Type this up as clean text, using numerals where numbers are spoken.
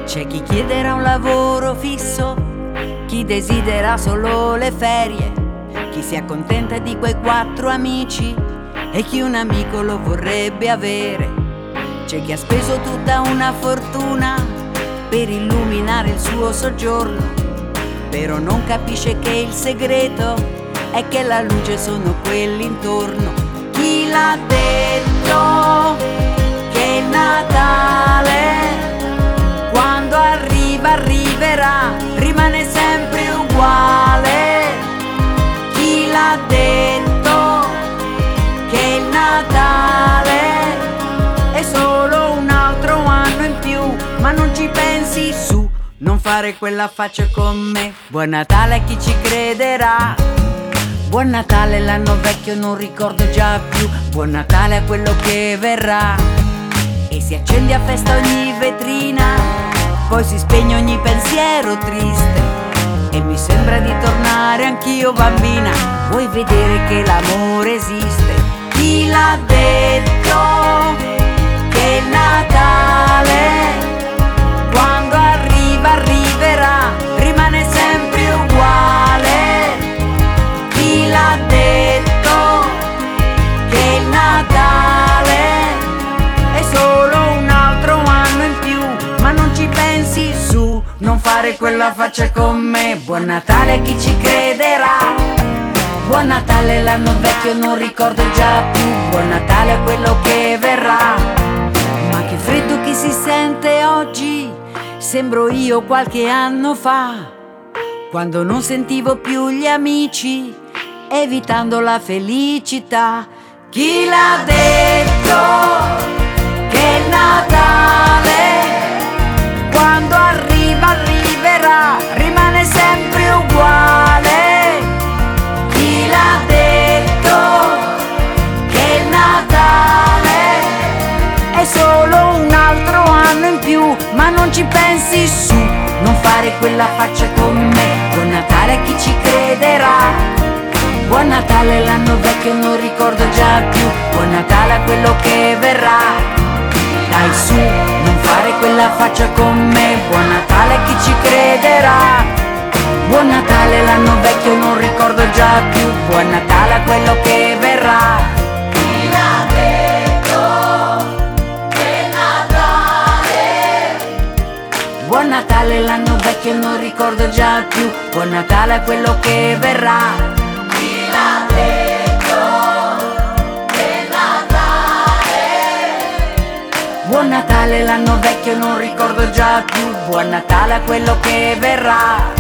C'è chi chiederà un lavoro fisso, chi desidera solo le ferie, chi si accontenta di quei 4 amici e chi un amico lo vorrebbe avere. C'è chi ha speso tutta una fortuna per illuminare il suo soggiorno, però non capisce che il segreto è che la luce sono quelli intorno. Chi l'ha detto che il Natale, quando arriva, arriverà, rimane sempre uguale? Chi l'ha detto che il Natale è solo un altro anno in più? Ma non ci pensi, su, non fare quella faccia con me. Buon Natale a chi ci crederà. Buon Natale, l'anno vecchio non ricordo già più. Buon Natale a quello che verrà. E si accende a festa ogni vetrina, poi si spegne ogni pensiero triste, e mi sembra di tornare anch'io bambina. Vuoi vedere che l'amore esiste? Chi l'ha detto che il Natale, quando arriva, arriverà, rimane sempre uguale? Chi l'ha detto che il Natale è solo un altro anno in più? Ma non ci pensi, su, non fare quella faccia con me. Buon Natale a chi ci crederà. Buon Natale, l'anno vecchio non ricordo già più. Buon Natale a quello che verrà. Ma che freddo che si sente oggi, sembro io qualche anno fa, quando non sentivo più gli amici, evitando la felicità. Chi l'ha detto che il Natale, quando arriva, arriverà, rimane sempre uguale? Chi l'ha detto che il Natale è solo un altro anno in più? Ma non ci pensi, su, non fare quella faccia con me. Buon Natale a chi ci crederà. Buon Natale, l'anno vecchio non ricordo già più. Buon Natale a quello che verrà. Dai, su, non fare quella faccia con me. Buon Natale a chi ci crederà. Buon Natale, l'anno vecchio non ricordo già più. Buon Natale a quello che verrà. Chi l'ha detto che Natale? Buon Natale, l'anno vecchio non ricordo già più. Buon Natale a quello che verrà. Chi l'ha detto che Natale? Buon Natale, l'anno vecchio non ricordo già più. Buon Natale a quello che verrà.